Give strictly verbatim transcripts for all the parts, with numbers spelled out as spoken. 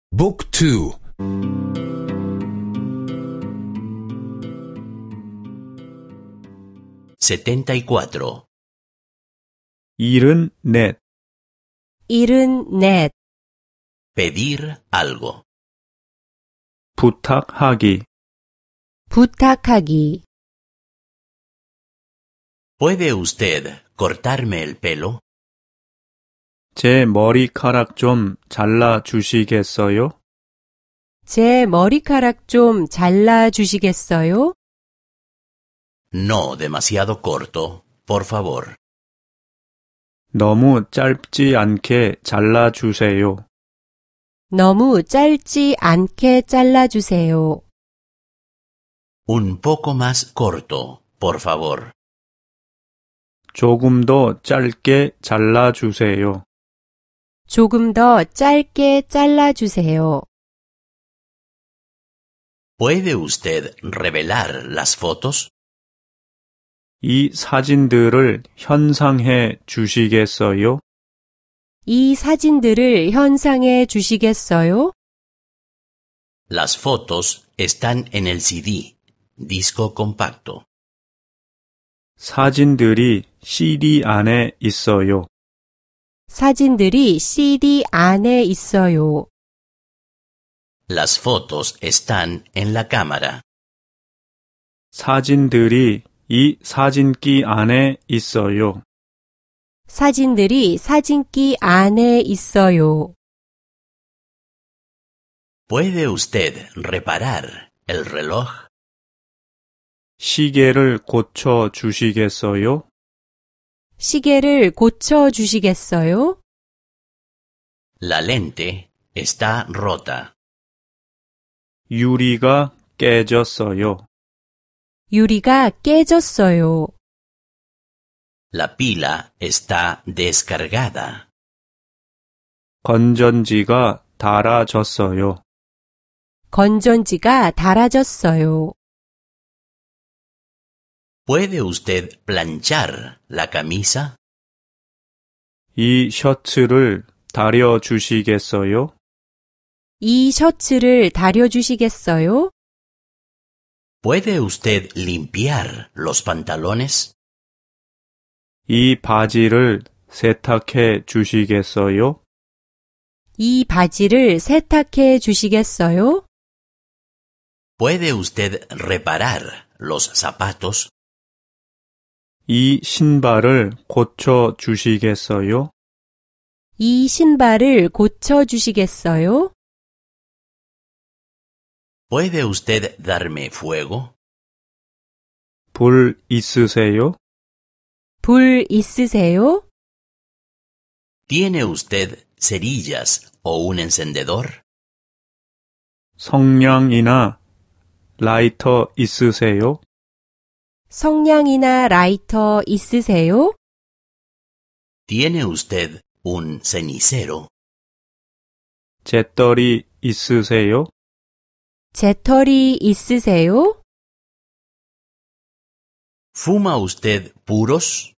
Book two. setenta y cuatro. 일흔넷. 일흔넷. Pedir algo. 부탁하기. 부탁하기. ¿Puede usted cortarme el pelo? 제 머리카락 좀 잘라 주시겠어요? 제 머리카락 좀 잘라 주시겠어요? No demasiado corto, por favor. 너무 짧지 않게 잘라 주세요. 너무 짧지 않게 잘라 주세요. Un poco más corto, por favor. 조금 더 짧게 잘라 주세요. 조금 더 짧게 잘라 주세요. ¿Puede usted revelar las fotos? 이 사진들을 현상해 주시겠어요? 이 사진들을 현상해 주시겠어요? Las fotos están en el C D, disco compacto. 사진들이 씨디 안에 있어요. 사진들이 씨디 안에 있어요. Las fotos están en la cámara. 사진들이 이 사진기 안에 있어요. 사진들이 사진기 안에 있어요. ¿Puede usted reparar el reloj? 시계를 고쳐 주시겠어요? 시계를 고쳐 주시겠어요? La lente está rota. 유리가 깨졌어요. 유리가 깨졌어요. La pila está descargada. 건전지가 닳아졌어요. 건전지가 닳아졌어요. ¿Puede usted planchar la camisa? 이 셔츠를 다려 주시겠어요? 이 셔츠를 다려 주시겠어요? ¿Puede usted limpiar los pantalones? 이 바지를 세탁해 주시겠어요? 이 바지를 세탁해 주시겠어요? ¿Puede usted reparar los zapatos? 이 신발을 고쳐 주시겠어요? 이 신발을 고쳐 주시겠어요? ¿Puede usted darme fuego? 불 있으세요? 불 있으세요? ¿Tiene usted cerillas o un encendedor? 성냥이나 라이터 있으세요? 성냥이나 라이터 있으세요? ¿Tiene usted un cenicero? 재떨이 있으세요? 재떨이 있으세요? ¿Fuma usted puros?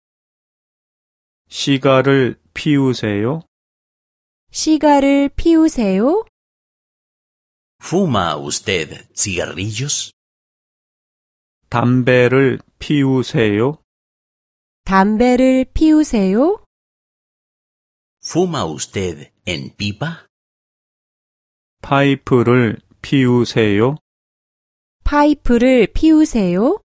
시가를 피우세요? 시가를 피우세요? ¿Fuma usted cigarrillos? 담배를 피우세요? 담배를 피우세요? ¿Fuma usted en pipa? 파이프를 피우세요? 파이프를 피우세요?